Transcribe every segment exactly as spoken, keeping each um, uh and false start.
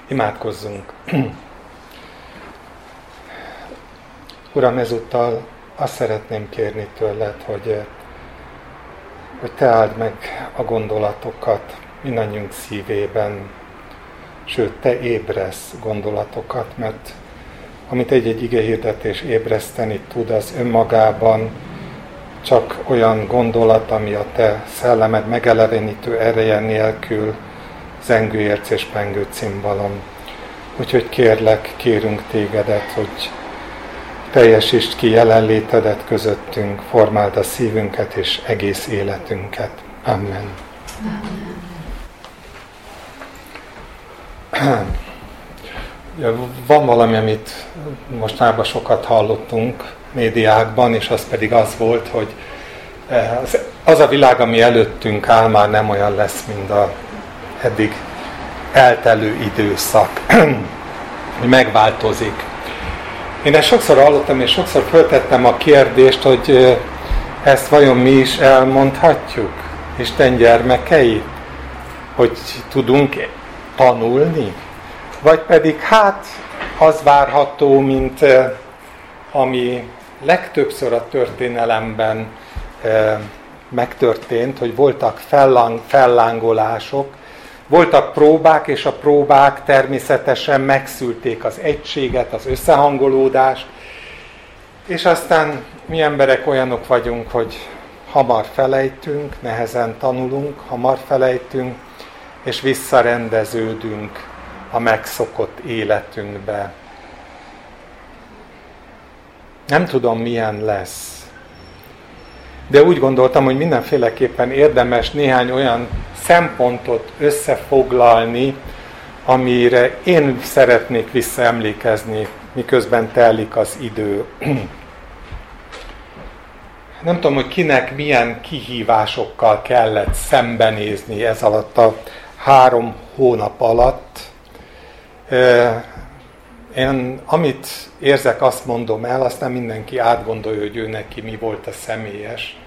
Imádkozzunk. Uram, ezúttal azt szeretném kérni tőled, hogy, hogy te áld meg a gondolatokat mindannyiunk szívében, sőt, te ébresz gondolatokat, mert amit egy-egy igehirdetés ébreszteni tud, az önmagában csak olyan gondolat, ami a te szellemed megelevenítő ereje nélkül zengő érc és pengő cimbalom. Úgyhogy kérlek, kérünk tégedet, hogy teljesítsd ki jelenlétedet közöttünk, formáld a szívünket és egész életünket. Amen. Van valami, amit mostanában sokat hallottunk médiákban, és az pedig az volt, hogy az a világ, ami előttünk áll, már nem olyan lesz, mint a eddig eltelő időszak, hogy megváltozik. Én ezt sokszor hallottam, és sokszor föltettem a kérdést, hogy ezt vajon mi is elmondhatjuk, Isten gyermekei, hogy tudunk tanulni? Vagy pedig hát az várható, mint ami legtöbbször a történelemben megtörtént, hogy voltak felláng, fellángolások, voltak próbák, és a próbák természetesen megszülték az egységet, az összehangolódást, és aztán mi emberek olyanok vagyunk, hogy hamar felejtünk, nehezen tanulunk, hamar felejtünk, és visszarendeződünk a megszokott életünkbe. Nem tudom, milyen lesz. De úgy gondoltam, hogy mindenféleképpen érdemes néhány olyan szempontot összefoglalni, amire én szeretnék visszaemlékezni, miközben telik az idő. Nem tudom, hogy kinek milyen kihívásokkal kellett szembenézni ez alatt a három hónap alatt. Én amit érzek, azt mondom el, aztán mindenki átgondolja, hogy ő neki mi volt a személyes.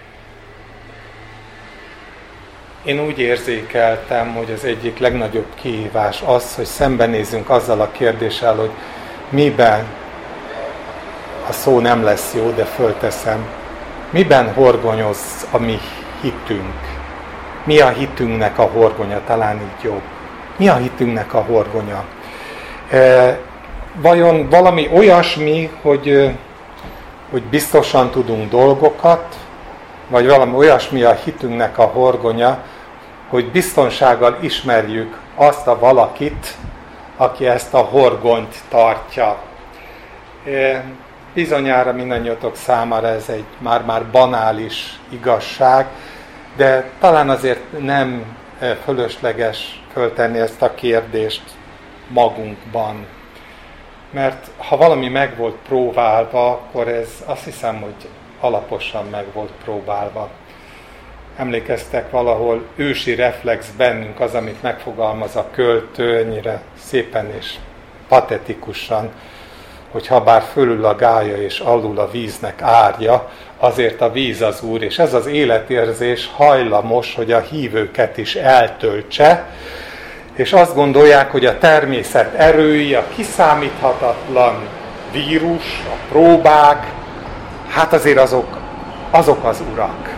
Én úgy érzékeltem, hogy az egyik legnagyobb kihívás az, hogy szembenézünk azzal a kérdéssel, hogy miben, a szó nem lesz jó, de fölteszem, miben horgonyoz a mi hitünk? Mi a hitünknek a horgonya? Talán így jobb. Mi a hitünknek a horgonya? E, vajon valami olyasmi, hogy, hogy biztosan tudunk dolgokat, vagy valami olyasmi a hitünknek a horgonya, hogy biztonsággal ismerjük azt a valakit, aki ezt a horgonyt tartja. E, bizonyára mindannyiatok számára ez egy már-már banális igazság, de talán azért nem fölösleges föltenni ezt a kérdést magunkban. Mert ha valami meg volt próbálva, akkor ez azt hiszem, hogy alaposan meg volt próbálva. Emlékeztek, valahol ősi reflex bennünk az, amit megfogalmaz a költő, ennyire szépen és patetikusan, hogy ha bár fölül a gálya és alul a víznek árja, azért a víz az Úr, és ez az életérzés hajlamos, hogy a hívőket is eltöltse, és azt gondolják, hogy a természet erői, a kiszámíthatatlan vírus, a próbák, hát azért azok, azok az urak.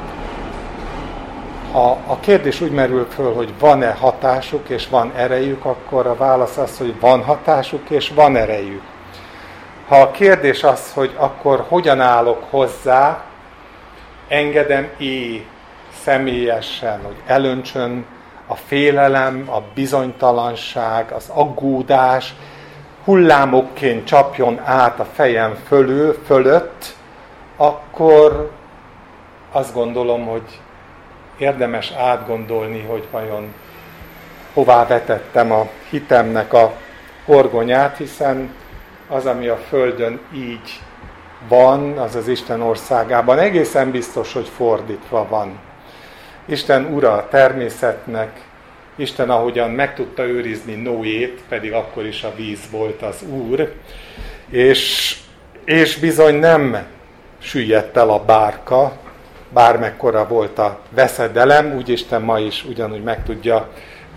Ha a kérdés úgy merül föl, hogy van-e hatásuk és van erejük, akkor a válasz az, hogy van hatásuk és van erejük. Ha a kérdés az, hogy akkor hogyan állok hozzá, engedem én személyesen, hogy elöntsön a félelem, a bizonytalanság, az aggódás, hullámokként csapjon át a fejem fölül, fölött, akkor azt gondolom, hogy érdemes átgondolni, hogy vajon hová vetettem a hitemnek a horgonyát, hiszen az, ami a Földön így van, az az Isten országában egészen biztos, hogy fordítva van. Isten ura a természetnek, Isten ahogyan meg tudta őrizni Noét, pedig akkor is a víz volt az Úr, és, és bizony nem süllyedt el a bárka, bármekkora volt a veszedelem, úgy Isten ma is ugyanúgy meg tudja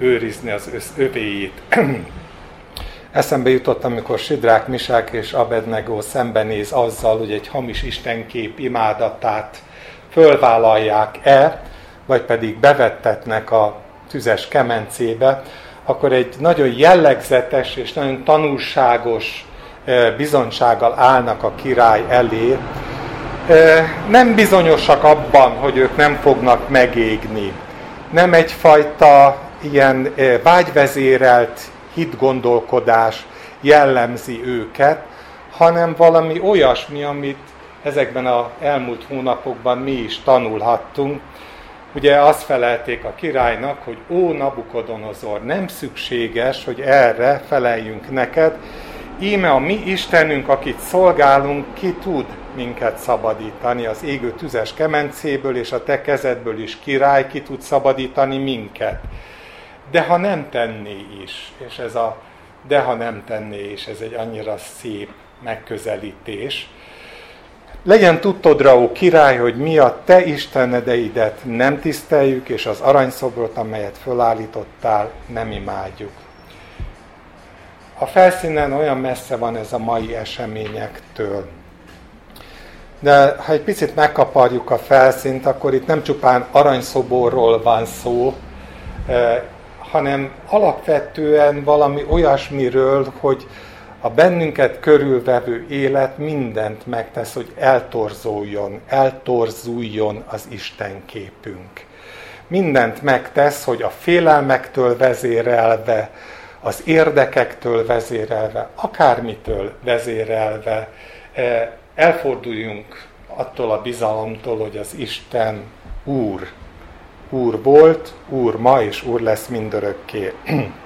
őrizni az övéit. Eszembe jutott, amikor Sidrák, Misák és Abednego szembenéz azzal, hogy egy hamis istenkép imádatát fölvállalják-e, vagy pedig bevettetnek a tüzes kemencébe, akkor egy nagyon jellegzetes és nagyon tanulságos bizonysággal állnak a király elé. Nem bizonyosak abban, hogy ők nem fognak megégni. Nem egyfajta ilyen vágyvezérelt hitgondolkodás jellemzi őket, hanem valami olyasmi, amit ezekben az elmúlt hónapokban mi is tanulhattunk. Ugye azt felelték a királynak, hogy ó, Nabukodonozor, nem szükséges, hogy erre feleljünk neked. Íme a mi Istenünk, akit szolgálunk, ki tud minket szabadítani az égő tüzes kemencéből, és a te kezedből is, király, ki tud szabadítani minket. De ha nem tenné is, és ez a de ha nem tenné is, ez egy annyira szép megközelítés. Legyen tudtodra, ó király, hogy mi a te istenedeidet nem tiszteljük, és az aranyszobrot, amelyet fölállítottál, nem imádjuk. A felszínen olyan messze van ez a mai eseményektől. De ha egy picit megkaparjuk a felszínt, akkor itt nem csupán aranyszoborról van szó, hanem alapvetően valami olyasmiről, hogy a bennünket körülvevő élet mindent megtesz, hogy eltorzuljon, eltorzuljon az Isten képünk. Mindent megtesz, hogy a félelmektől vezérelve, az érdekektől vezérelve, akármitől vezérelve elforduljunk attól a bizalomtól, hogy az Isten Úr. Úr volt, Úr ma, és Úr lesz mindörökké.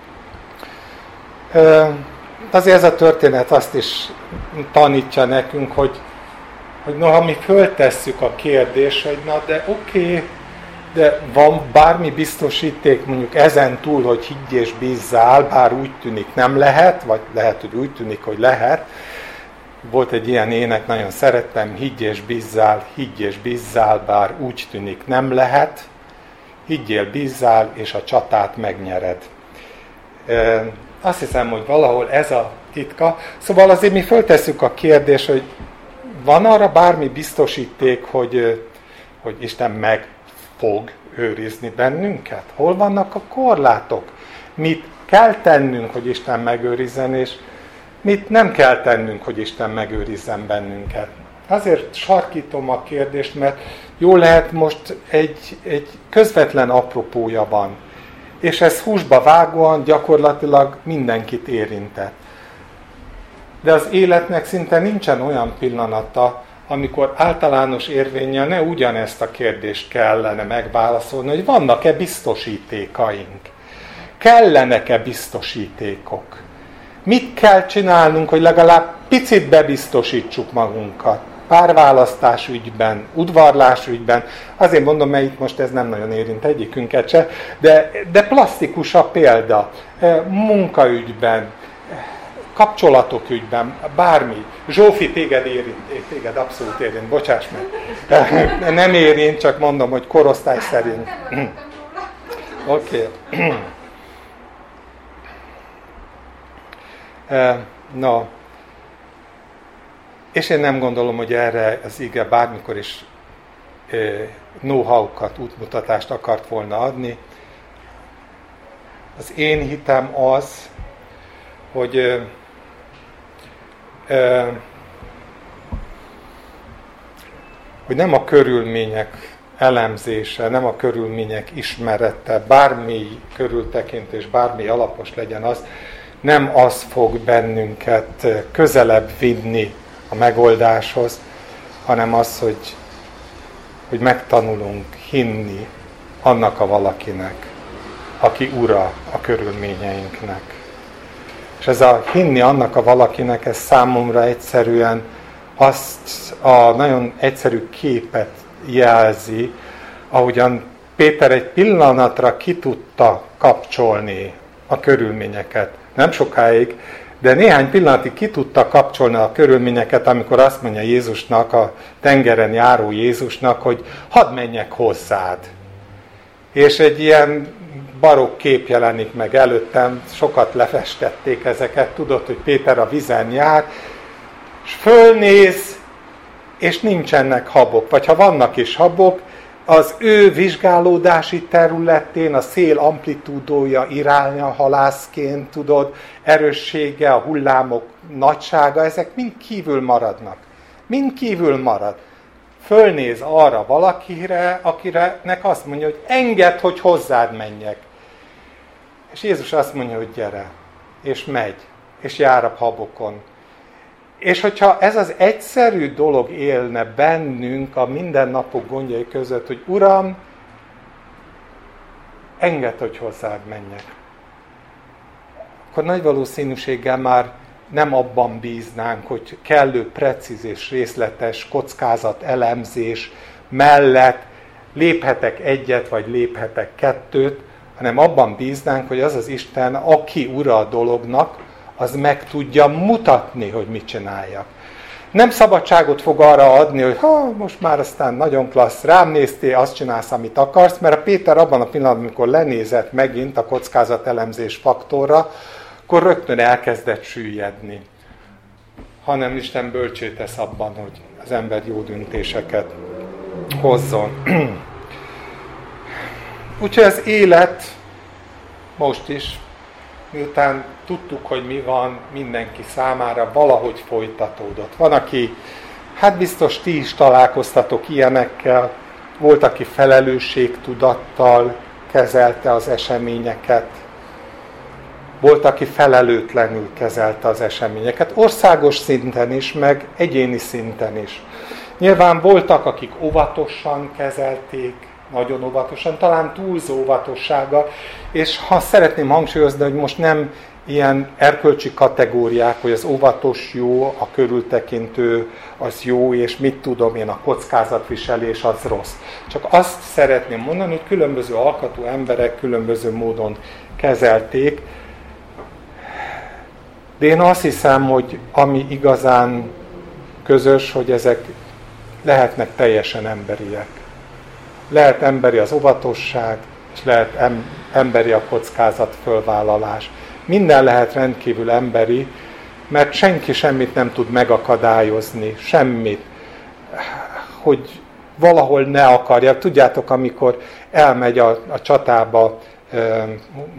Azért ez a történet azt is tanítja nekünk, hogy, hogy noha mi föltesszük a kérdést, hogy na de oké, okay, de van bármi biztosíték mondjuk ezen túl, hogy higgy és bízzál, bár úgy tűnik nem lehet, vagy lehet, hogy úgy tűnik, hogy lehet. Volt egy ilyen ének, nagyon szerettem, higgy és bízzál, higgy és bízzál, bár úgy tűnik nem lehet. Higgyél, bízzál, és a csatát megnyered. E, azt hiszem, hogy valahol ez a titka. Szóval azért mi föltesszük a kérdést, hogy van arra bármi biztosíték, hogy, hogy Isten meg fog őrizni bennünket? Hol vannak a korlátok? Mit kell tennünk, hogy Isten megőrizzen, és mit nem kell tennünk, hogy Isten megőrizzen bennünket? Azért sarkítom a kérdést, mert jól lehet most egy, egy közvetlen apropója van. És ez húsba vágóan gyakorlatilag mindenkit érintett. De az életnek szinte nincsen olyan pillanata, amikor általános érvénnyel ne ugyanezt a kérdést kellene megválaszolni, hogy vannak-e biztosítékaink? Kellenek-e biztosítékok? Mit kell csinálnunk, hogy legalább picit bebiztosítsuk magunkat? Párválasztás ügyben, udvarlás ügyben, azért mondom, mert itt most ez nem nagyon érint egyikünket se, de, de plastikus a példa, munkaügyben, kapcsolatok ügyben, bármi. Zsófi, téged érint, téged abszolút érint, bocsáss meg. Nem érint, csak mondom, hogy korosztály szerint. Oké. Okay. No. És én nem gondolom, hogy erre az ige bármikor is know-how-kat, útmutatást akart volna adni. Az én hitem az, hogy ö, ö, hogy nem a körülmények elemzése, nem a körülmények ismerete, bármi körültekintés, bármi alapos legyen az, nem az fog bennünket közelebb vinni a megoldáshoz, hanem az, hogy, hogy megtanulunk hinni annak a valakinek, aki ura a körülményeinknek. És ez a hinni annak a valakinek, ez számomra egyszerűen azt a nagyon egyszerű képet jelzi, ahogyan Péter egy pillanatra ki tudta kapcsolni a körülményeket. Nem sokáig, de néhány pillanatig ki tudta kapcsolni a körülményeket, amikor azt mondja Jézusnak, a tengeren járó Jézusnak, hogy hadd menjek hozzád. És egy ilyen barokk kép jelenik meg előttem, sokat lefestették ezeket, tudod, hogy Péter a vízen jár, és fölnéz, és nincsenek habok, vagy ha vannak is habok, az ő vizsgálódási területén a szél amplitúdója, iránya halászként, tudod, erőssége, a hullámok nagysága, ezek mind kívül maradnak. Mind kívül marad. Fölnéz arra valakire, akinek azt mondja, hogy engedd, hogy hozzád menjek. És Jézus azt mondja, hogy gyere. És megy. És jár a habokon. És hogyha ez az egyszerű dolog élne bennünk a mindennapok gondjai között, hogy Uram, engedd, hogy hozzád menjek. Akkor nagy valószínűséggel már nem abban bíznánk, hogy kellő precíz és részletes kockázat elemzés mellett léphetek egyet, vagy léphetek kettőt, hanem abban bíznánk, hogy az az Isten, aki ura a dolognak, az meg tudja mutatni, hogy mit csináljak. Nem szabadságot fog arra adni, hogy ha, most már aztán nagyon klassz, rám néztél, azt csinálsz, amit akarsz, mert a Péter abban a pillanatban, amikor lenézett megint a kockázatelemzés faktorra, akkor rögtön elkezdett süllyedni. Hanem Isten bölcsé tesz abban, hogy az ember jó döntéseket hozzon. Úgyhogy az élet most is, miután tudtuk, hogy mi van mindenki számára, valahogy folytatódott. Van, aki, hát biztos ti is találkoztatok ilyenekkel, volt, aki felelősségtudattal kezelte az eseményeket, volt, aki felelőtlenül kezelte az eseményeket, országos szinten is, meg egyéni szinten is. Nyilván voltak, akik óvatosan kezelték, nagyon óvatosan, talán túlzó óvatossággal, és ha szeretném hangsúlyozni, hogy most nem ilyen erkölcsi kategóriák, hogy az óvatos jó, a körültekintő az jó, és mit tudom én, a kockázatviselés az rossz. Csak azt szeretném mondani, hogy különböző alkatú emberek különböző módon kezelték, de én azt hiszem, hogy ami igazán közös, hogy ezek lehetnek teljesen emberiek. Lehet emberi az óvatosság, és lehet emberi a kockázat fölvállalás. Minden lehet rendkívül emberi, mert senki semmit nem tud megakadályozni, semmit, hogy valahol ne akarja. Tudjátok, amikor elmegy a, a csatába eh,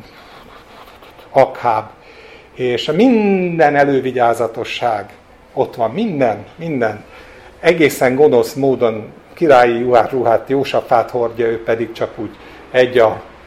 Akháb, és minden elővigyázatosság ott van, minden, minden. Egészen gonosz módon királyi ruhát, Jósafát hordja, ő pedig csak úgy egy a,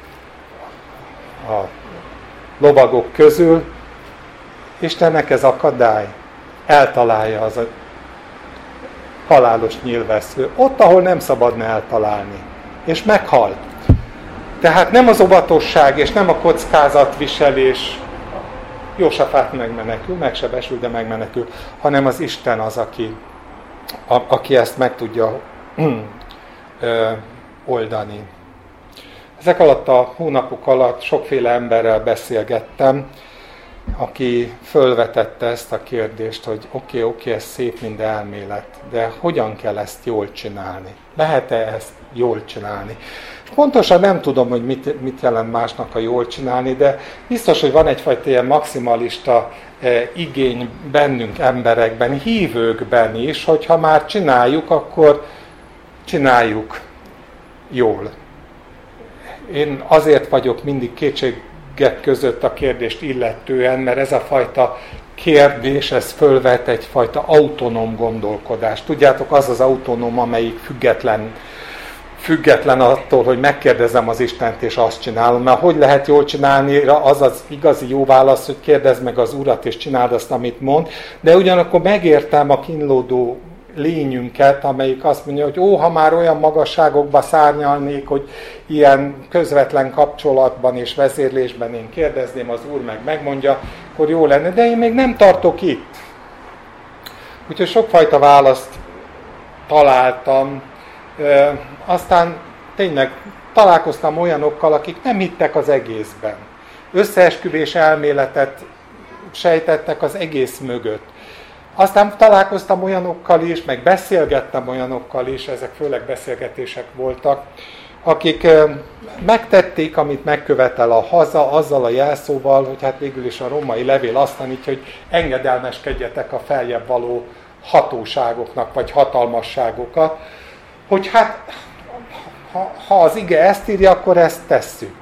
a lovagok közül. Istennek ez akadály. Eltalálja az a halálos nyílvessző. Ott, ahol nem szabadna eltalálni. És meghalt. Tehát nem az óvatosság és nem a kockázatviselés, Jósafát megmenekül, megsebesül, de megmenekül, hanem az Isten az, aki, a, aki ezt meg tudja ö, oldani. Ezek alatt a hónapok alatt sokféle emberrel beszélgettem, aki fölvetette ezt a kérdést, hogy oké, okay, oké, okay, ez szép, mind elmélet, de hogyan kell ezt jól csinálni? Lehet-e ezt jól csinálni? És pontosan nem tudom, hogy mit, mit jelent másnak a jól csinálni, de biztos, hogy van egyfajta ilyen maximalista eh, igény bennünk emberekben, hívőkben is, hogy ha már csináljuk, akkor csináljuk jól. Én azért vagyok mindig kétségek között a kérdést illetően, mert ez a fajta kérdés, ez fölvet egyfajta autonóm gondolkodást. Tudjátok, az az autonóm, amelyik független, független attól, hogy megkérdezem az Istent, és azt csinálom. Mert hogy lehet jól csinálni, az az igazi jó válasz, hogy kérdezd meg az Urat, és csináld azt, amit mond. De ugyanakkor megértem a kínlódó lényünket, amelyik azt mondja, hogy ó, ha már olyan magasságokba szárnyalnék, hogy ilyen közvetlen kapcsolatban és vezérlésben én kérdezném, az Úr meg megmondja, akkor jó lenne, de én még nem tartok itt. Úgyhogy sokfajta választ találtam. E, aztán tényleg találkoztam olyanokkal, akik nem hittek az egészben. Összeesküvés elméletet sejtettek az egész mögött. Aztán találkoztam olyanokkal is, meg beszélgettem olyanokkal is, ezek főleg beszélgetések voltak, akik megtették, amit megkövetel a haza, azzal a jelszóval, hogy hát végül is a római levél azt tanítja, hogy engedelmeskedjetek a feljebb való hatóságoknak, vagy hatalmasságokat, hogy hát ha, ha az ige ezt írja, akkor ezt tesszük.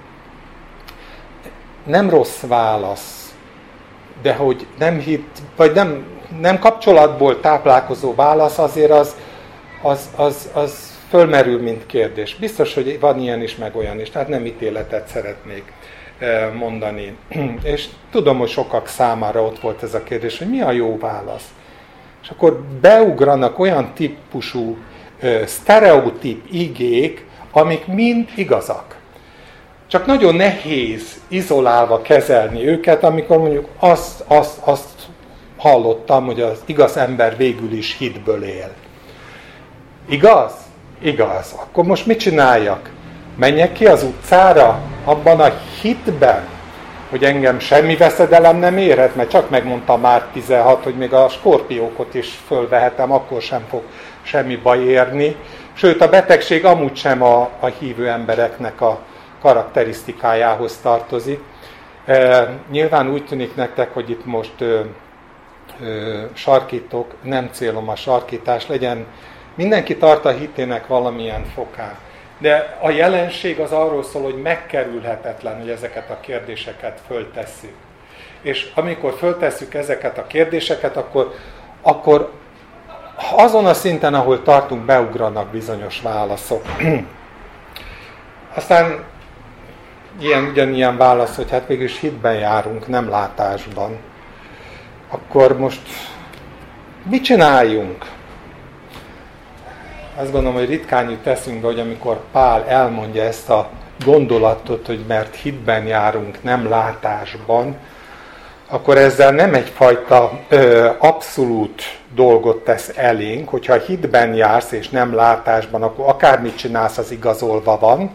Nem rossz válasz, de hogy nem hit, vagy nem, nem kapcsolatból táplálkozó válasz, azért az, az, az, az fölmerül, mint kérdés. Biztos, hogy van ilyen is, meg olyan is, tehát nem ítéletet szeretnék mondani. És tudom, hogy sokak számára ott volt ez a kérdés, hogy mi a jó válasz. És akkor beugranak olyan típusú sztereotíp igék, amik mind igazak. Csak nagyon nehéz izolálva kezelni őket, amikor mondjuk azt, azt, azt hallottam, hogy az igaz ember végül is hitből él. Igaz? Igaz. Akkor most mit csináljak? Menjek ki az utcára, abban a hitben, hogy engem semmi veszedelem nem érhet, mert csak megmondta már tizenhat, hogy még a skorpiókot is fölvehetem, akkor sem fog semmi baj érni. Sőt, a betegség amúgy sem a, a hívő embereknek a karakterisztikájához tartozik. E, nyilván úgy tűnik nektek, hogy itt most ö, ö, sarkítok, nem célom a sarkítás, legyen mindenki tart a hitének valamilyen fokán. De a jelenség az arról szól, hogy megkerülhetetlen, hogy ezeket a kérdéseket föltesszük. És amikor föltesszük ezeket a kérdéseket, akkor, akkor azon a szinten, ahol tartunk, beugranak bizonyos válaszok. Aztán ilyen, ugyanilyen válasz, hogy hát végülis hitben járunk, nem látásban. Akkor most mit csináljunk? Azt gondolom, hogy ritkán jut eszünkbe, hogy amikor Pál elmondja ezt a gondolatot, hogy mert hitben járunk, nem látásban, akkor ezzel nem egyfajta ö, abszolút dolgot tesz elénk, hogyha hitben jársz és nem látásban, akkor akármit csinálsz, az igazolva van.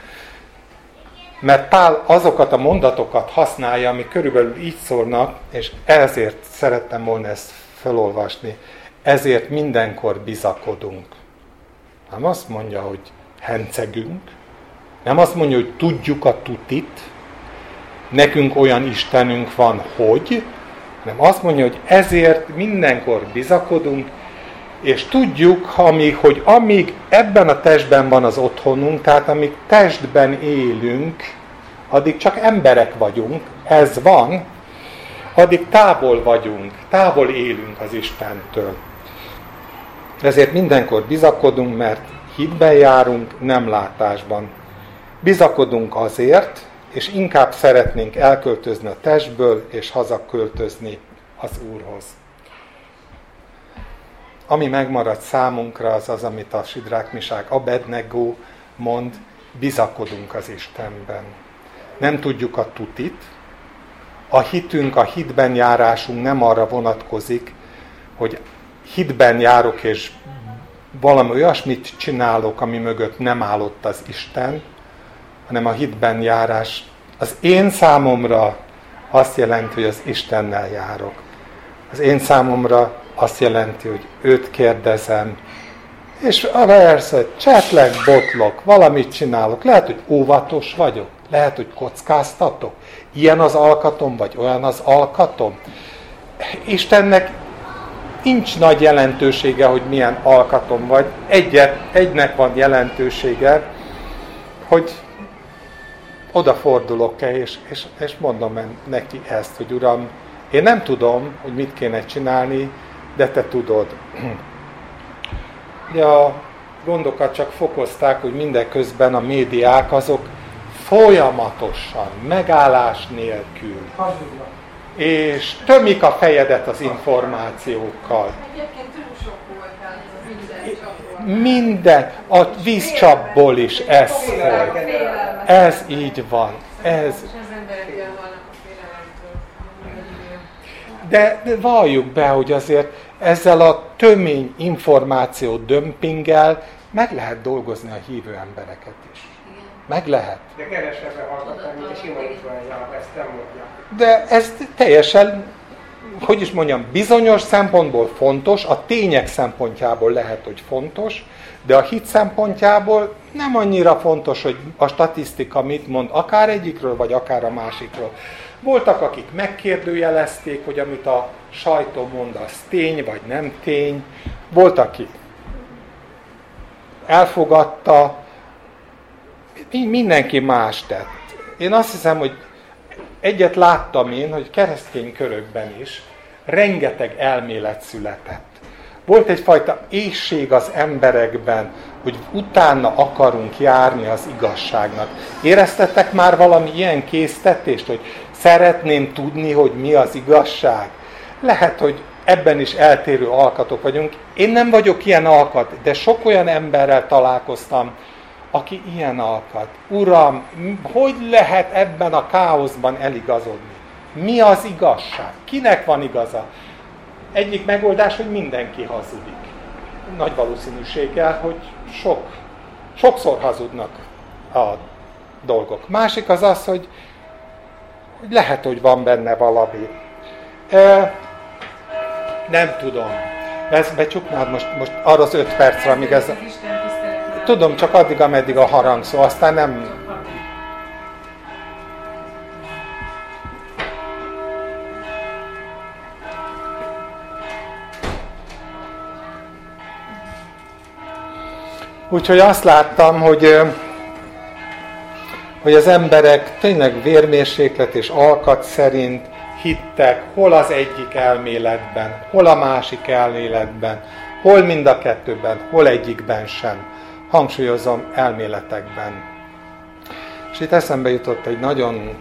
Mert Pál azokat a mondatokat használja, amik körülbelül így szólnak, és ezért szerettem volna ezt felolvasni. Ezért mindenkor bizakodunk. Nem azt mondja, hogy hencegünk, nem azt mondja, hogy tudjuk a tutit, nekünk olyan Istenünk van, hogy, hanem azt mondja, hogy ezért mindenkor bizakodunk, és tudjuk, amíg, hogy amíg ebben a testben van az otthonunk, tehát amíg testben élünk, addig csak emberek vagyunk, ez van, addig távol vagyunk, távol élünk az Istentől. Ezért mindenkor bizakodunk, mert hitben járunk, nem látásban. Bizakodunk azért, és inkább szeretnénk elköltözni a testből, és hazaköltözni az Úrhoz. Ami megmarad számunkra, az az, amit a Sidrák, Misák, Abednego mond, bizakodunk az Istenben. Nem tudjuk a tutit, a hitünk, a hitben járásunk nem arra vonatkozik, hogy hitben járok, és valami olyasmit csinálok, ami mögött nem állott az Isten, hanem a hitben járás az én számomra azt jelenti, hogy az Istennel járok. Az én számomra azt jelenti, hogy őt kérdezem, és persze csetlek, botlok, valamit csinálok. Lehet, hogy óvatos vagyok, lehet, hogy kockáztatok. Ilyen az alkatom, vagy olyan az alkatom. Istennek nincs nagy jelentősége, hogy milyen alkatom vagy. Egyet, egynek van jelentősége, hogy odafordulok-e, és, és, és mondom neki ezt, hogy Uram, én nem tudom, hogy mit kéne csinálni, de Te tudod. De a gondokat csak fokozták, hogy mindeközben a médiák azok folyamatosan, megállás nélkül, és tömik a fejedet az információkkal. Egyébként túl sok voltál minden csapból. Minden, a vízcsapból is ez folyt. Ez így van. Ez. De, de valljuk be, hogy azért ezzel a tömény információ dömpinggel meg lehet dolgozni a hívő embereket is. Meg lehet. De kevesebben hallgatnak, mint a sima influenza, ezt nem mondja. De ez teljesen, hogy is mondjam, bizonyos szempontból fontos, a tények szempontjából lehet, hogy fontos, de a hit szempontjából nem annyira fontos, hogy a statisztika mit mond, akár egyikről, vagy akár a másikról. Voltak, akik megkérdőjelezték, hogy amit a sajtó mond, az tény, vagy nem tény. Volt, aki elfogadta, mindenki más tett. Én azt hiszem, hogy egyet láttam én, hogy keresztény körökben is rengeteg elmélet született. Volt egyfajta éhség az emberekben, hogy utána akarunk járni az igazságnak. Éreztetek már valami ilyen késztetést, hogy szeretném tudni, hogy mi az igazság? Lehet, hogy ebben is eltérő alkatok vagyunk. Én nem vagyok ilyen alkat, de sok olyan emberrel találkoztam, aki ilyen alkat. Uram, hogy lehet ebben a káoszban eligazodni? Mi az igazság? Kinek van igaza? Egyik megoldás, hogy mindenki hazudik. Nagy valószínűséggel, hogy sok, sokszor hazudnak a dolgok. Másik az az, hogy, hogy lehet, hogy van benne valami. E, nem tudom. Ezt becsuknád most, most arra az öt percre, amíg ez... Tudom, csak addig, ameddig a harang szó, aztán nem... Úgyhogy azt láttam, hogy, hogy az emberek tényleg vérmérséklet és alkat szerint hittek, hol az egyik elméletben, hol a másik elméletben, hol mind a kettőben, hol egyikben sem. Hangsúlyozom, elméletekben. És itt eszembe jutott egy nagyon,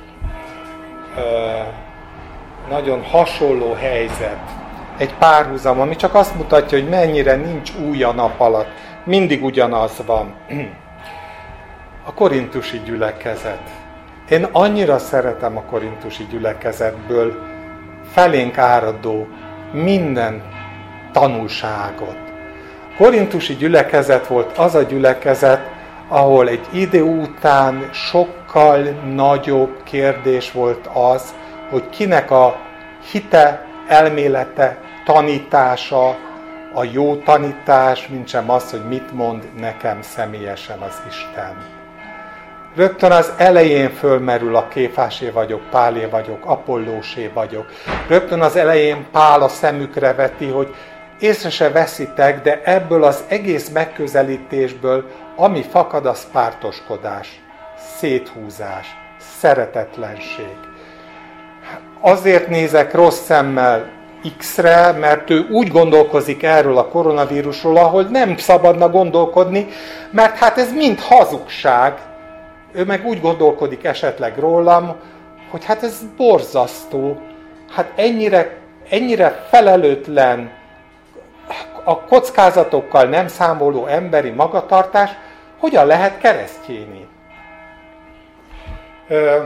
nagyon hasonló helyzet, egy párhuzam, ami csak azt mutatja, hogy mennyire nincs új a nap alatt. Mindig ugyanaz van. A korintusi gyülekezet. Én annyira szeretem a korintusi gyülekezetből felénk áradó minden tanulságot. A korintusi gyülekezet volt az a gyülekezet, ahol egy idő után sokkal nagyobb kérdés volt az, hogy kinek a hite, elmélete, tanítása, a jó tanítás, mintsem az, hogy mit mond nekem személyesen az Isten. Rögtön az elején fölmerül a Kéfásé vagyok, Pálé vagyok, Apollósé vagyok. Rögtön az elején Pál a szemükre veti, hogy észre se veszitek, de ebből az egész megközelítésből, ami fakad, az pártoskodás, széthúzás, szeretetlenség. Azért nézek rossz szemmel X-re, mert ő úgy gondolkozik erről a koronavírusról, ahol nem szabadna gondolkodni, mert hát ez mind hazugság. Ő meg úgy gondolkodik esetleg rólam, hogy hát ez borzasztó, hát ennyire, ennyire felelőtlen, a kockázatokkal nem számoló emberi magatartás, hogyan lehet keresztjéni? Ö,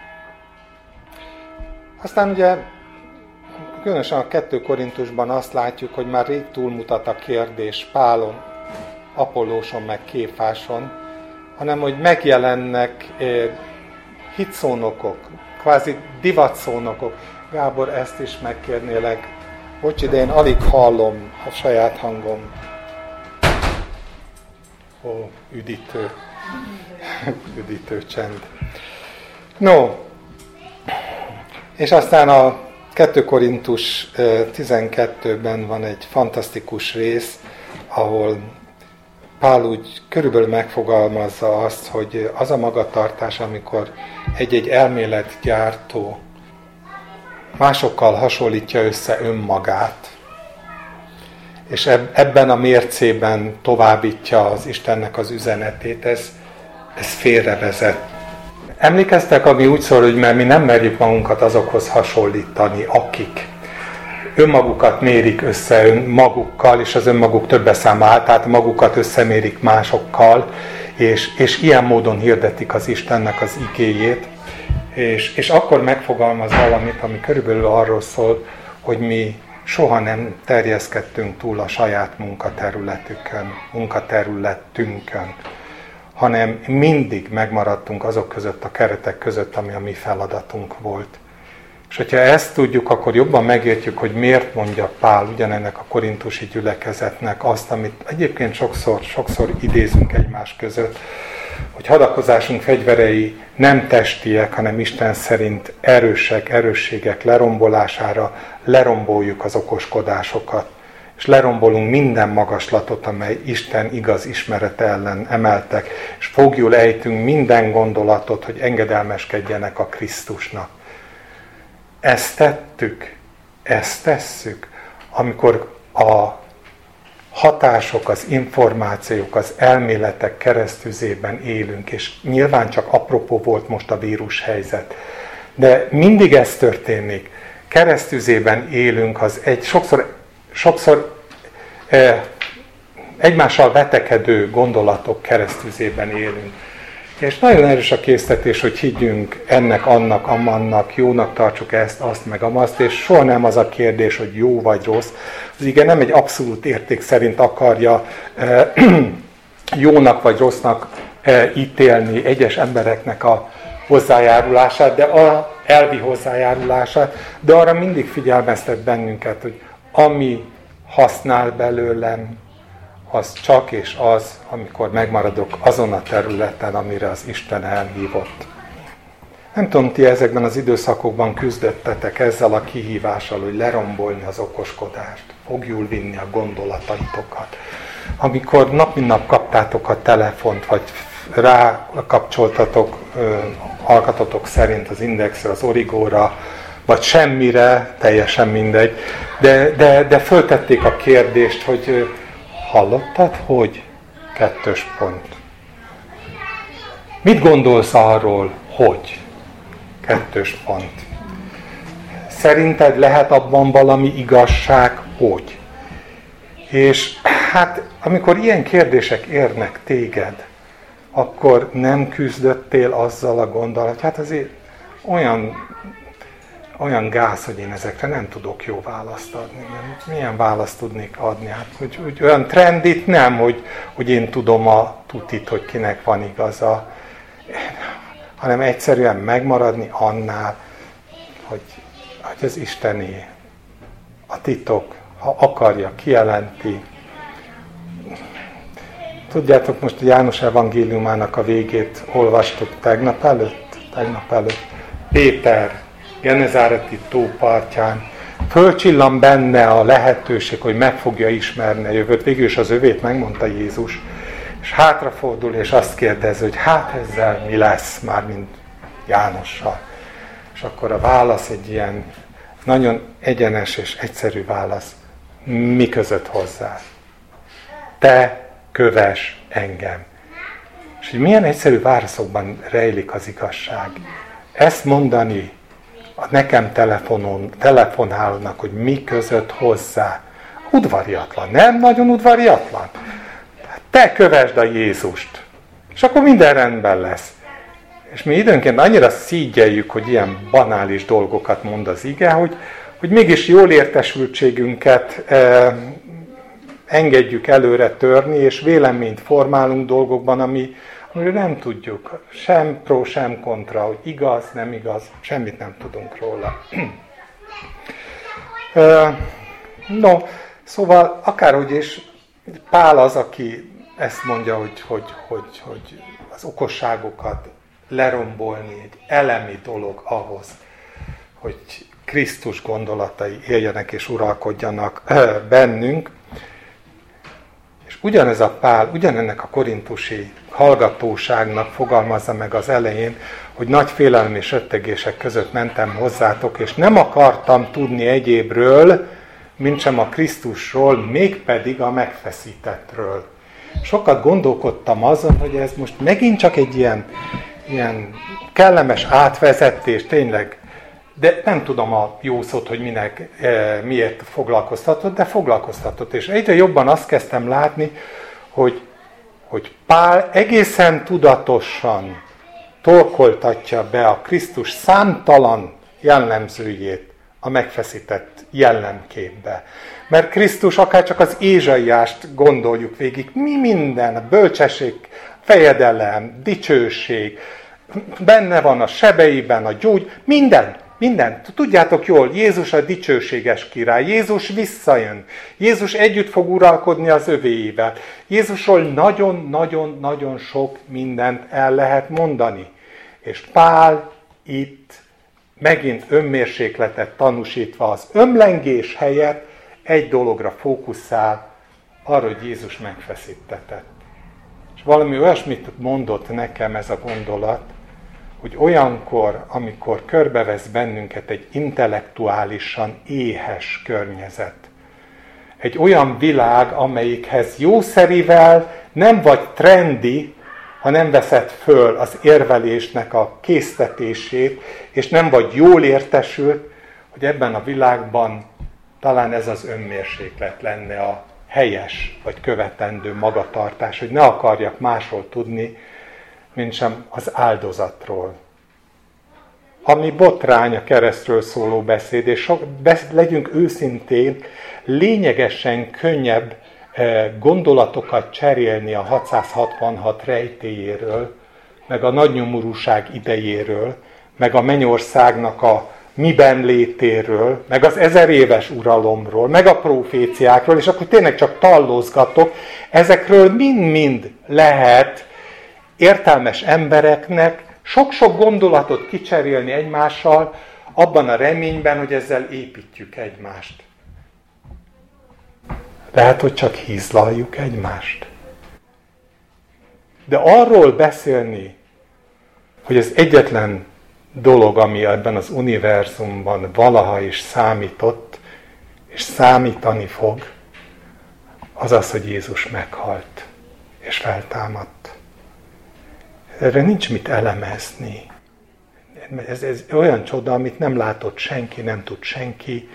aztán ugye különösen a kettő Korintusban azt látjuk, hogy már rég túlmutat a kérdés Pálon, Apollóson meg Kéfáson, hanem hogy megjelennek eh, hitszónokok, kvázi divatszónokok. Gábor, ezt is megkérnélek. Bocs, de én alig hallom a saját hangom. Ó, üdítő. üdítő csend. No, és aztán a kettő Korintus tizenkettőben van egy fantasztikus rész, ahol Pál úgy körülbelül megfogalmazza azt, hogy az a magatartás, amikor egy-egy elméletgyártó másokkal hasonlítja össze önmagát, és ebben a mércében továbbítja az Istennek az üzenetét, ez, ez félrevezet. Emlékeztek, ami úgy szól, hogy mert mi nem merjük magunkat azokhoz hasonlítani, akik önmagukat mérik össze önmagukkal, és az önmaguk többeszámál, tehát magukat összemérik másokkal, és, és ilyen módon hirdetik az Istennek az igéjét, és, és akkor megfogalmaz valamit, ami körülbelül arról szól, hogy mi soha nem terjeszkedtünk túl a saját munkaterületükön, munkaterületünkön, hanem mindig megmaradtunk azok között a keretek között, ami a mi feladatunk volt. És hogyha ezt tudjuk, akkor jobban megértjük, hogy miért mondja Pál ugyanennek a korintusi gyülekezetnek azt, amit egyébként sokszor, sokszor idézünk egymás között, hogy hadakozásunk fegyverei nem testiek, hanem Isten szerint erősek, erősségek lerombolására, leromboljuk az okoskodásokat, és lerombolunk minden magaslatot, amely Isten igaz ismerete ellen emeltek, és fogjul ejtünk minden gondolatot, hogy engedelmeskedjenek a Krisztusnak. Ezt tettük, ezt tesszük, amikor a hatások, az információk, az elméletek keresztüzében élünk, és nyilván csak apropó volt most a vírus helyzet, de mindig ez történik. Keresztüzében élünk, az egy sokszor, sokszor eh, egymással vetekedő gondolatok keresztüzében élünk. És nagyon erős a késztetés, hogy higgyünk ennek, annak, amannak, jónak tartsuk ezt, azt, meg amazt, és soha nem az a kérdés, hogy jó vagy rossz. Az ige nem egy abszolút érték szerint akarja eh, jónak vagy rossznak eh, ítélni egyes embereknek a hozzájárulását, de a elvi hozzájárulását, de arra mindig figyelmeztet bennünket, hogy ami használ belőlem, az csak és az, amikor megmaradok azon a területen, amire az Isten elhívott. Nem tudom, ti ezekben az időszakokban küzdöttetek ezzel a kihívással, hogy lerombolni az okoskodást, fogjul vinni a gondolataitokat. Amikor nap mint nap kaptátok a telefont, vagy rákapcsoltatok alkatotok szerint az Indexre, az Origóra, vagy semmire, teljesen mindegy, de, de, de föltették a kérdést, hogy hallottad, hogy? Kettős pont. Mit gondolsz arról, hogy? Kettős pont. Szerinted lehet abban valami igazság, hogy? És hát, amikor ilyen kérdések érnek téged, akkor nem küzdöttél azzal a gondolat, hát azért olyan, olyan gáz, hogy én ezekre nem tudok jó választ adni. Milyen választ tudnék adni? Hát, hogy, hogy olyan trendit nem, hogy, hogy én tudom a tutit, hogy kinek van igaza, hanem egyszerűen megmaradni annál, hogy, hogy az Istené, a titok, ha akarja, kijelenti. Tudjátok, most a János evangéliumának a végét olvastuk tegnap előtt, tegnap előtt. Péter, Genezáreti tó partján, fölcsillan benne a lehetőség, hogy meg fogja ismerni a jövőt. Végül is az övét megmondta Jézus, és hátrafordul, és azt kérdezi, hogy hát ezzel mi lesz, már mint Jánossal. És akkor a válasz egy ilyen nagyon egyenes és egyszerű válasz. Mi között hozzá? Te kövess engem. És hogy milyen egyszerű válaszokban rejlik az igazság. Ezt mondani a nekem telefonon, telefonálnak, hogy mi között hozzá. Udvariatlan, nem nagyon udvariatlan? Te kövesd a Jézust, és akkor minden rendben lesz. És mi időnként annyira szígyeljük, hogy ilyen banális dolgokat mond az ige, hogy, hogy mégis jól értesültségünket eh, engedjük előre törni, és véleményt formálunk dolgokban, ami, amiről nem tudjuk. Sem pro, sem kontra, hogy igaz, nem igaz, semmit nem tudunk róla. eh, no, szóval akárhogy is, Pál az, aki ezt mondja, hogy, hogy, hogy, hogy az okosságokat lerombolni egy elemi dolog ahhoz, hogy Krisztus gondolatai éljenek és uralkodjanak bennünk. És ugyanez a Pál, ugyanennek a korintusi hallgatóságnak fogalmazza meg az elején, hogy nagy félelem és rettegések között mentem hozzátok, és nem akartam tudni egyébről, mintsem a Krisztusról, mégpedig a megfeszítettről. Sokat gondolkodtam azon, hogy ez most megint csak egy ilyen, ilyen kellemes átvezetés, tényleg, de nem tudom a jó szót, hogy minek, e, miért foglalkoztatott, de foglalkoztatott. És egyre jobban azt kezdtem látni, hogy, hogy Pál egészen tudatosan torkoltatja be a Krisztus számtalan jellemzőjét a megfeszített jellemképbe. Mert Krisztus, akár csak az Ézsaiást gondoljuk végig, mi minden, a bölcsesség, fejedelem, dicsőség, benne van a sebeiben, a gyógy, minden, Minden. Tudjátok jól, Jézus a dicsőséges király. Jézus visszajön. Jézus együtt fog uralkodni az övéivel. Jézusról nagyon-nagyon-nagyon sok mindent el lehet mondani. És Pál itt megint önmérsékletet tanúsítva az ömlengés helyett egy dologra fókuszál, arra, hogy Jézus megfeszítetett. És valami olyasmit mondott nekem ez a gondolat, hogy olyankor, amikor körbevesz bennünket egy intellektuálisan éhes környezet, egy olyan világ, amelyikhez jószerivel nem vagy trendi, ha nem veszed föl az érvelésnek a késztetését, és nem vagy jól értesült, hogy ebben a világban talán ez az önmérséklet lenne a helyes vagy követendő magatartás, hogy ne akarjak másról tudni, mint sem az áldozatról. Ami botrány a keresztről szóló beszéd, és sok, besz, legyünk őszintén, lényegesen könnyebb eh, gondolatokat cserélni a hatszázhatvanhat rejtélyéről, meg a nagynyomorúság idejéről, meg a mennyországnak a miben létéről, meg az ezer éves uralomról, meg a proféciákról, és akkor tényleg csak tallózgatok, ezekről mind-mind lehet értelmes embereknek sok-sok gondolatot kicserélni egymással, abban a reményben, hogy ezzel építjük egymást. Lehet, hogy csak hízlaljuk egymást. De arról beszélni, hogy ez egyetlen dolog, ami ebben az univerzumban valaha is számított, és számítani fog, az az, hogy Jézus meghalt, és feltámadt. Erre nincs mit elemezni. Ez, ez olyan csoda, amit nem látott senki, nem tud senki.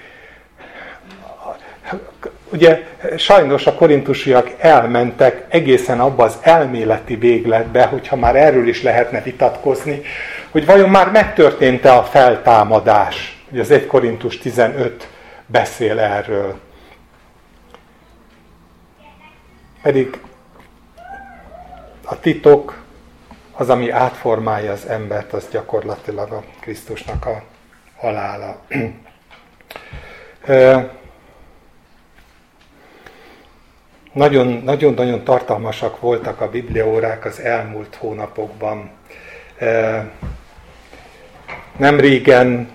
Ugye sajnos a korintusiak elmentek egészen abba az elméleti végletbe, hogyha már erről is lehetne vitatkozni, hogy vajon már megtörtént-e a feltámadás. Ugye az egy Korintus tizenöt beszél erről. Pedig a titok, az, ami átformálja az embert, az gyakorlatilag a Krisztusnak a halála. Nagyon-nagyon tartalmasak voltak a bibliaórák az elmúlt hónapokban. Nem régen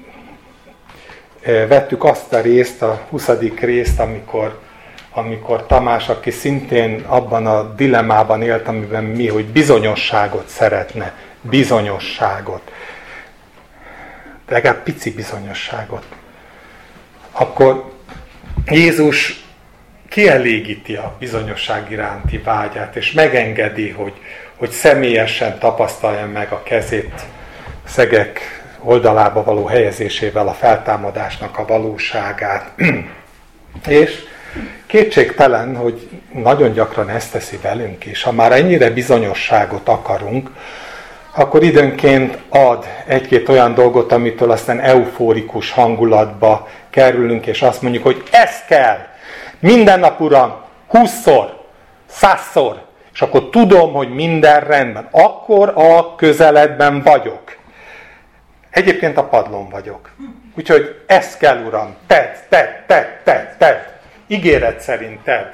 vettük azt a részt, a huszadik részt, amikor, amikor Tamás, aki szintén abban a dilemmában élt, amiben mi, hogy bizonyosságot szeretne. Bizonyosságot. Legalább pici bizonyosságot. Akkor Jézus kielégíti a bizonyosság iránti vágyát, és megengedi, hogy, hogy személyesen tapasztalja meg a kezét szegek oldalába való helyezésével a feltámadásnak a valóságát. És kétségtelen, hogy nagyon gyakran ezt teszi velünk is. Ha már ennyire bizonyosságot akarunk, akkor időnként ad egy-két olyan dolgot, amitől aztán eufórikus hangulatba kerülünk, és azt mondjuk, hogy ez kell! Minden nap, Uram, húszszor, százszor, és akkor tudom, hogy minden rendben. Akkor a közeledben vagyok. Egyébként a padlón vagyok. Úgyhogy ez kell, Uram, tedd, tedd, tedd, tedd, tedd. Ígéret szerint tedd.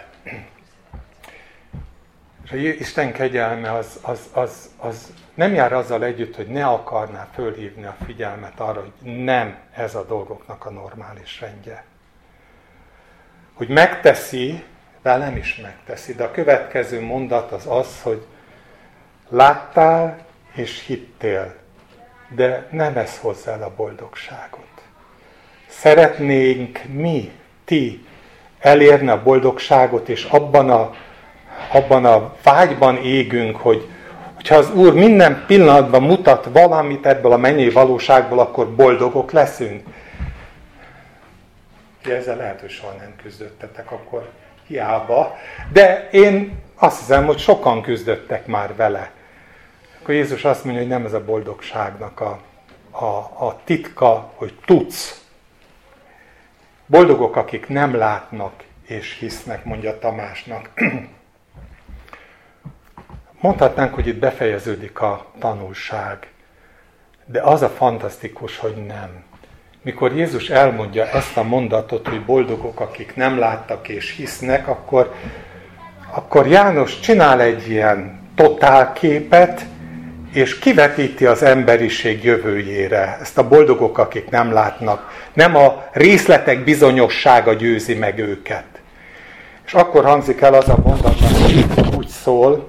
És a Isten kegyelme az, az, az, az nem jár azzal együtt, hogy ne akarná fölhívni a figyelmet arra, hogy nem ez a dolgoknak a normális rendje. Hogy megteszi, velem is megteszi, de a következő mondat az az, hogy láttál és hittél, de nem ez hozzá el a boldogságot. Szeretnénk mi, ti elérni a boldogságot, és abban a, abban a vágyban égünk, hogy hogyha az Úr minden pillanatban mutat valamit ebből a mennyei valóságból, akkor boldogok leszünk. De ezzel lehet, hogy soha nem küzdöttetek, akkor hiába. De én azt hiszem, hogy sokan küzdöttek már vele. Akkor Jézus azt mondja, hogy nem ez a boldogságnak a, a, a titka, hogy tudsz. Boldogok, akik nem látnak és hisznek, mondja Tamásnak. Mondhatnánk, hogy itt befejeződik a tanulság. De az a fantasztikus, hogy nem. mikor Jézus elmondja ezt a mondatot, hogy boldogok, akik nem láttak és hisznek, akkor, akkor János csinál egy ilyen totálképet, és kivetíti az emberiség jövőjére. Ezt a boldogok, akik nem látnak. Nem a részletek bizonyossága győzi meg őket. És akkor hangzik el az a mondat, ami úgy szól,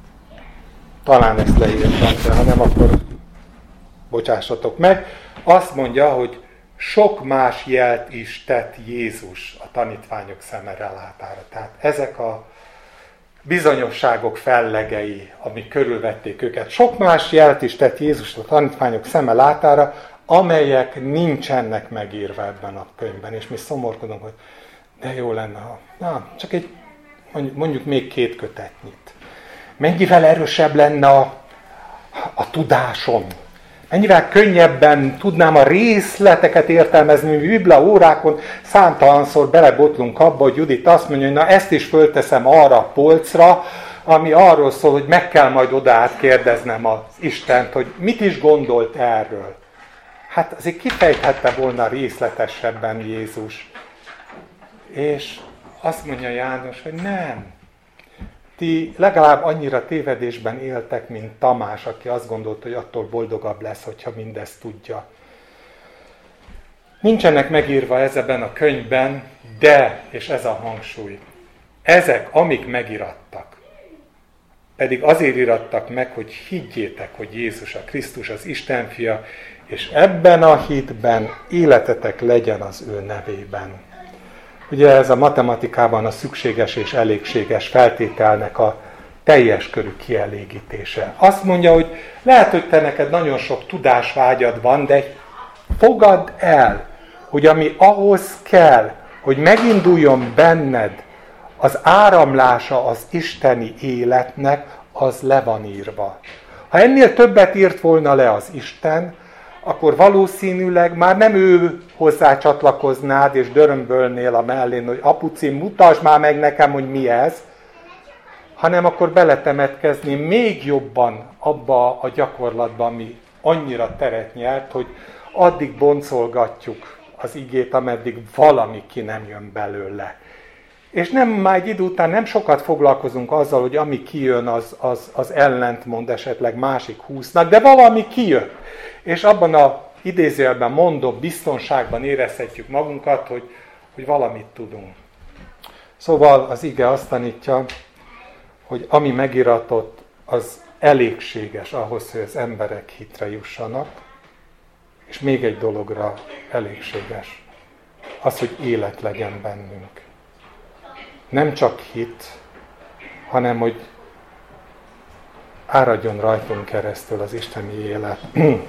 talán ezt leírtam, de ha nem, akkor bocsássatok meg. Azt mondja, hogy sok más jelt is tett Jézus a tanítványok szemrelátára. Tehát ezek a bizonyosságok fellegei, amik körülvették őket. Sok más jelt is tett Jézus a tanítványok szeme látára, amelyek nincsenek megírva ebben a könyvben. És mi szomorkodunk, hogy de jó lenne, ha na, csak egy, mondjuk, mondjuk még két kötetnyit. Mennyivel erősebb lenne a, a tudásom. Mennyivel könnyebben tudnám a részleteket értelmezni, mi biblia órákon számtalanszor belebotlunk abba, hogy Judit azt mondja, hogy na ezt is fölteszem arra a polcra, ami arról szól, hogy meg kell majd oda átkérdeznem az Istent, hogy mit is gondolt erről. Hát azért kifejthette volna részletesebben Jézus. És azt mondja János, hogy nem. Ti legalább annyira tévedésben éltek, mint Tamás, aki azt gondolta, hogy attól boldogabb lesz, hogyha mindezt tudja. Nincsenek megírva ezeben a könyvben, de, és ez a hangsúly, ezek, amik megirattak, pedig azért irattak meg, hogy higgyétek, hogy Jézus a Krisztus, az Isten fia, és ebben a hitben életetek legyen az ő nevében. Ugye ez a matematikában a szükséges és elégséges feltételnek a teljes körű kielégítése. Azt mondja, hogy lehet, hogy te neked nagyon sok tudásvágyad van, de fogadd el, hogy ami ahhoz kell, hogy meginduljon benned az áramlása az isteni életnek, az le van írva. Ha ennél többet írt volna le az Isten, akkor valószínűleg már nem ő hozzá csatlakoznád, és dörömbölnél a mellén, hogy apuci, mutasd már meg nekem, hogy mi ez, hanem akkor beletemetkezni még jobban abba a gyakorlatba, ami annyira teret nyert, hogy addig boncolgatjuk az igét, ameddig valami ki nem jön belőle. És nem már egy idő után nem sokat foglalkozunk azzal, hogy ami kijön, az, az, az ellentmond esetleg másik húsznak, de valami kijön. És abban a idézőjelben mondom, biztonságban érezhetjük magunkat, hogy, hogy valamit tudunk. Szóval az ige azt tanítja, hogy ami megiratott, az elégséges ahhoz, hogy az emberek hitre jussanak, és még egy dologra elégséges. Az, hogy élet legyen bennünk. Nem csak hit, hanem hogy áradjon rajtunk keresztül az isteni élet.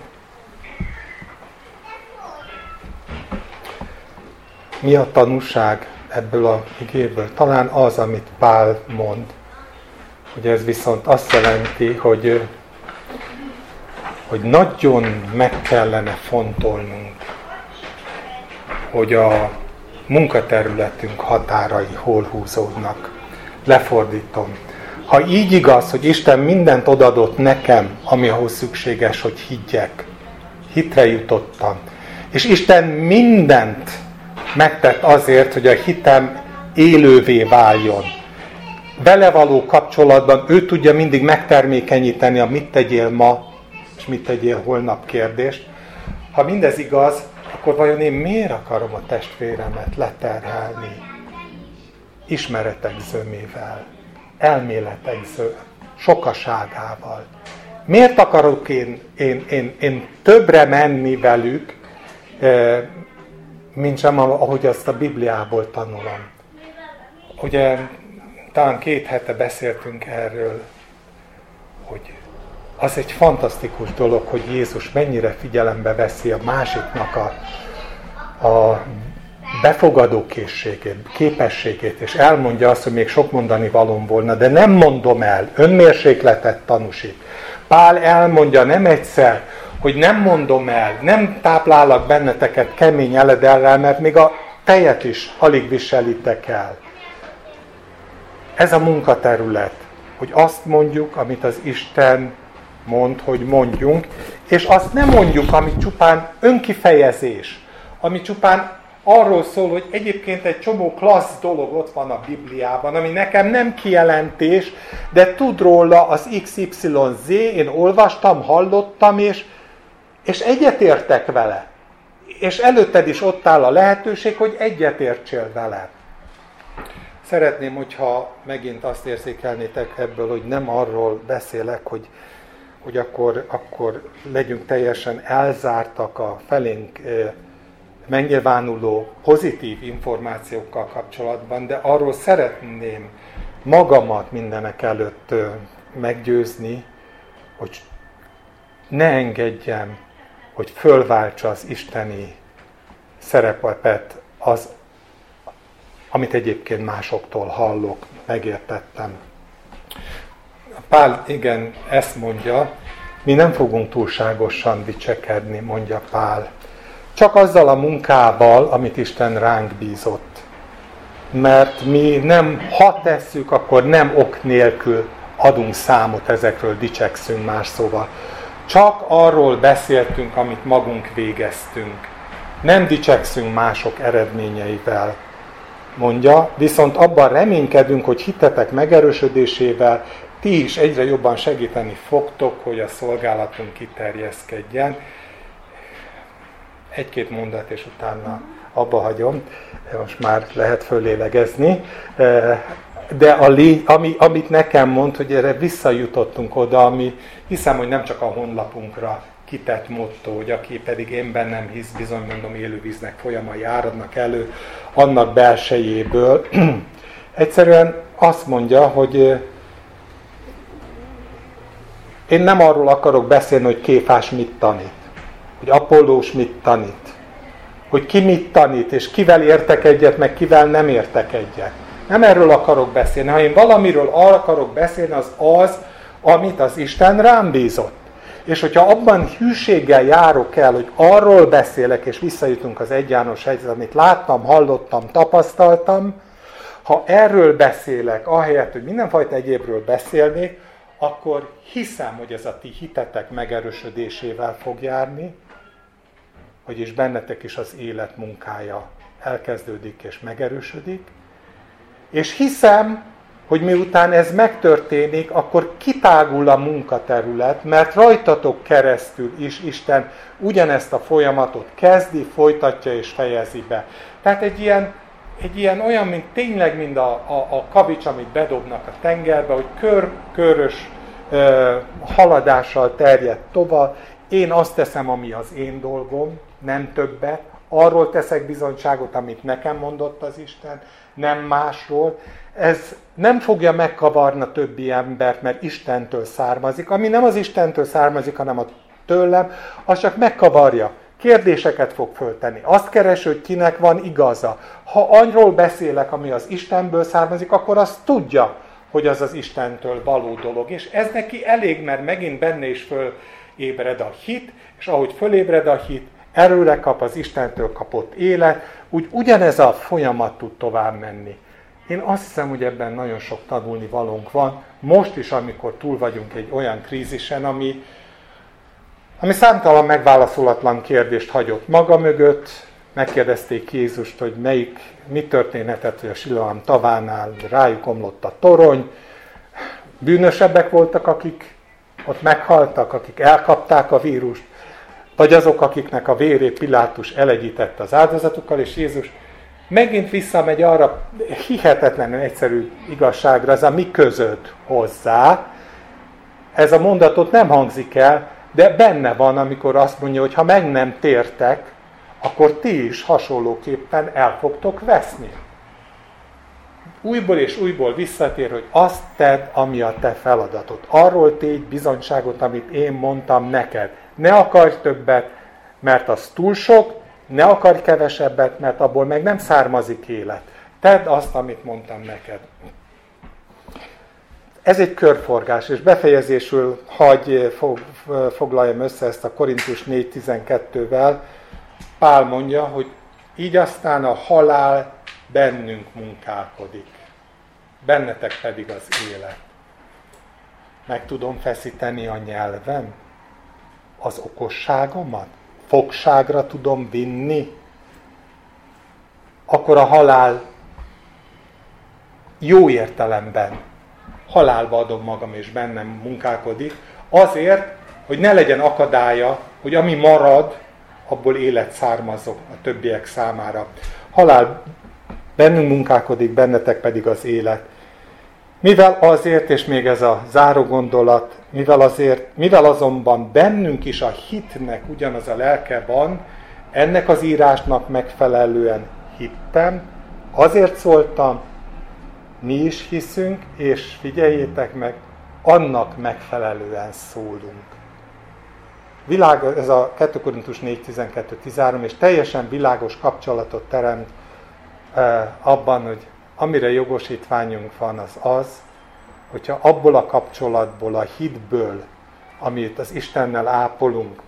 Mi a tanúság ebből a igéből? Talán az, amit Pál mond. Ugye ez viszont azt jelenti, hogy, hogy nagyon meg kellene fontolnunk, hogy a munkaterületünk határai hol húzódnak. Lefordítom. Ha így igaz, hogy Isten mindent odadott nekem, ami ahhoz szükséges, hogy higgyek, hitre jutottam, és Isten mindent megtett azért, hogy a hitem élővé váljon. Vele való kapcsolatban ő tudja mindig megtermékenyíteni a mit tegyél ma, és mit tegyél holnap kérdést. Ha mindez igaz, akkor vajon én miért akarom a testvéremet leterhelni ismeretek zömével, elméletek zö, sokaságával? Miért akarok én, én, én, én többre menni velük, mint sem ahogy azt a Bibliából tanulom? Ugye talán két hete beszéltünk erről, hogy az egy fantasztikus dolog, hogy Jézus mennyire figyelembe veszi a másiknak a, a befogadó készségét, képességét, és elmondja azt, hogy még sok mondani valóm volna, de nem mondom el, önmérsékletet tanúsít. Pál elmondja nem egyszer, hogy nem mondom el, nem táplálok benneteket kemény eledellel, mert még a tejet is alig viselitek el. Ez a munkaterület, hogy azt mondjuk, amit az Isten mond, hogy mondjunk, és azt nem mondjuk, amit csupán önkifejezés, ami csupán arról szól, hogy egyébként egy csomó klassz dolog ott van a Bibliában, ami nekem nem kijelentés, de tud róla az iksz ipszilon zé, én olvastam, hallottam, és, és egyetértek vele. És előtted is ott áll a lehetőség, hogy egyetértsél vele. Szeretném, hogyha megint azt érzékelnétek ebből, hogy nem arról beszélek, hogy, hogy akkor, akkor legyünk teljesen elzártak a felénk megnyilvánuló pozitív információkkal kapcsolatban, de arról szeretném magamat mindenek előtt meggyőzni, hogy ne engedjem, hogy fölváltsa az isteni szerepet az, amit egyébként másoktól hallok, megértettem. Pál igen ezt mondja, mi nem fogunk túlságosan dicsekedni, mondja Pál. Csak azzal a munkával, amit Isten ránk bízott. Mert mi nem, ha tesszük, akkor nem ok nélkül adunk számot ezekről, dicsekszünk más szóval. Csak arról beszéltünk, amit magunk végeztünk. Nem dicsekszünk mások eredményeivel, mondja, viszont abban reménykedünk, hogy hitetek megerősödésével ti is egyre jobban segíteni fogtok, hogy a szolgálatunk kiterjeszkedjen. Egy-két mondat, és utána abba hagyom, most már lehet föllélegezni. De a lé, ami, amit nekem mond, hogy erre visszajutottunk oda, ami hiszem, hogy nem csak a honlapunkra kitett motto, hogy aki pedig én bennem hisz, bizony mondom, élővíznek folyamai áradnak elő annak belsejéből. Egyszerűen azt mondja, hogy én nem arról akarok beszélni, hogy Kéfás mit tanít, hogy Apollós mit tanít, hogy ki mit tanít, és kivel értek egyet, meg kivel nem értek egyet. Nem erről akarok beszélni. Ha én valamiről akarok beszélni, az az, amit az Isten rám bízott. És hogyha abban hűséggel járok el, hogy arról beszélek, és visszajutunk az Egy János egyhez, amit láttam, hallottam, tapasztaltam, ha erről beszélek, ahelyett, hogy mindenfajta egyébről beszélnék, akkor hiszem, hogy ez a ti hitetek megerősödésével fog járni, vagyis bennetek is az élet munkája elkezdődik és megerősödik, és hiszem, hogy miután ez megtörténik, akkor kitágul a munkaterület, mert rajtatok keresztül is Isten ugyanezt a folyamatot kezdi, folytatja és fejezi be. Tehát egy ilyen, egy ilyen olyan, mint tényleg, mint a, a, a kavics, amit bedobnak a tengerbe, hogy kör-körös ö, haladással terjed tovább. Én azt teszem, ami az én dolgom, nem többet. Arról teszek bizonyságot, amit nekem mondott az Isten, nem másról. Ez nem fogja megkavarni a többi embert, mert Istentől származik. Ami nem az Istentől származik, hanem a tőlem, az csak megkavarja. Kérdéseket fog föltenni. Azt keres, hogy kinek van igaza. Ha arról beszélek, ami az Istenből származik, akkor azt tudja, hogy az az Istentől való dolog. És ez neki elég, mert megint benne is fölébred a hit, és ahogy fölébred a hit, erőre kap az Istentől kapott élet, úgy ugyanez a folyamat tud tovább menni. Én azt hiszem, hogy ebben nagyon sok tanulni valónk van, most is, amikor túl vagyunk egy olyan krízisen, ami, ami számtalan megválaszolatlan kérdést hagyott maga mögött. Megkérdezték Jézust, hogy melyik, mi történhetett, hogy a Siloám tavánál rájuk omlott a torony. Bűnösebbek voltak, akik ott meghaltak, akik elkapták a vírust, vagy azok, akiknek a vérét Pilátus elegyítette az áldozatukkal, és Jézus megint visszamegy arra hihetetlenül egyszerű igazságra, ez a mi közöd hozzá. Ez a mondatot nem hangzik el, de benne van, amikor azt mondja, hogy ha meg nem tértek, akkor ti is hasonlóképpen el fogtok veszni. Újból és újból visszatér, hogy azt tedd, ami a te feladatod. Arról tégy bizonyságot, amit én mondtam neked. Ne akarj többet, mert az túl sok, ne akarj kevesebbet, mert abból meg nem származik élet. Tedd azt, amit mondtam neked. Ez egy körforgás, és befejezésül hagy foglaljam össze ezt a Korintus négy tizenkettővel. Pál mondja, hogy így aztán a halál bennünk munkálkodik, bennetek pedig az élet. Meg tudom feszíteni a nyelvem? Az okosságomat? Fogságra tudom vinni? akkor a halál jó értelemben halálba adom magam és bennem munkálkodik, azért, hogy ne legyen akadálya, hogy ami marad, abból élet származok a többiek számára. Halál bennünk munkálkodik, bennetek pedig az élet. Mivel azért, és még ez a záró gondolat, mivel, azért, mivel azonban bennünk is a hitnek ugyanaz a lelke van, ennek az írásnak megfelelően hittem, azért szóltam, mi is hiszünk, és figyeljétek meg, annak megfelelően szólunk. Világ, ez a kettő Korintus négy tizenkettő tizenhárom, és teljesen világos kapcsolatot teremt eh, abban, hogy amire jogosítványunk van, az az, hogyha abból a kapcsolatból, a hitből, amit az Istennel ápolunk,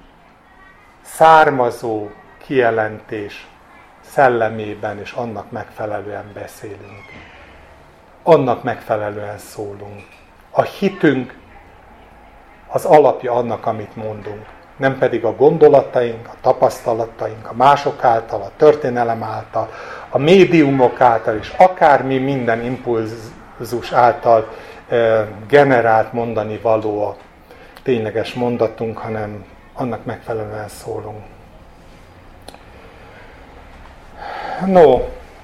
származó kijelentés szellemében és annak megfelelően beszélünk. Annak megfelelően szólunk. A hitünk az alapja annak, amit mondunk. Nem pedig a gondolataink, a tapasztalataink, a mások által, a történelem által, a médiumok által, és akármi minden impulzus által e, generált mondani való a tényleges mondatunk, hanem annak megfelelően szólunk. No,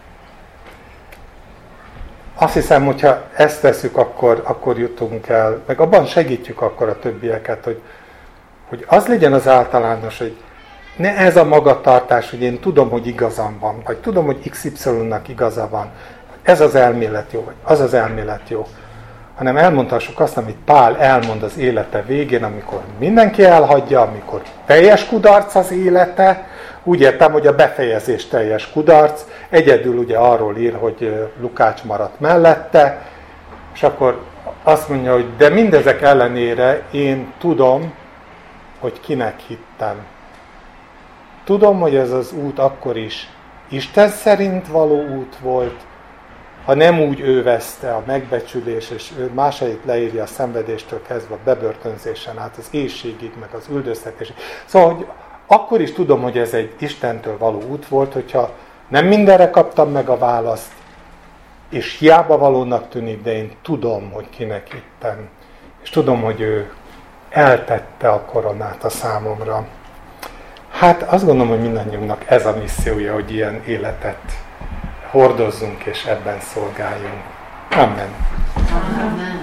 azt hiszem, hogyha ezt tesszük, akkor, akkor jutunk el, meg abban segítjük akkor a többieket, hogy, hogy az legyen az általános, hogy ne ez a magatartás, hogy én tudom, hogy igazam van, vagy tudom, hogy iksz ipszilonnak igaza van, ez az elmélet jó, vagy az az elmélet jó, hanem elmondhassuk azt, amit Pál elmond az élete végén, amikor mindenki elhagyja, amikor teljes kudarc az élete. Úgy értem, hogy a befejezés teljes kudarc, egyedül ugye arról ír, hogy Lukács maradt mellette, és akkor azt mondja, hogy de mindezek ellenére én tudom, hogy kinek hittem. Tudom, hogy ez az út akkor is Isten szerint való út volt, ha nem úgy ő veszte a megbecsülés, és ő másait leírja a szenvedéstől kezdve a bebörtönzésen át, az éhségig, meg az üldöztetésig. Szóval, hogy akkor is tudom, hogy ez egy Istentől való út volt, hogyha nem mindenre kaptam meg a választ, és hiába valónak tűnik, de én tudom, hogy kinek hittem. És tudom, hogy ő eltette a koronát a számomra. Hát azt gondolom, hogy mindannyiunknak ez a missziója, hogy ilyen életet hordozzunk és ebben szolgáljunk. Amen. Amen.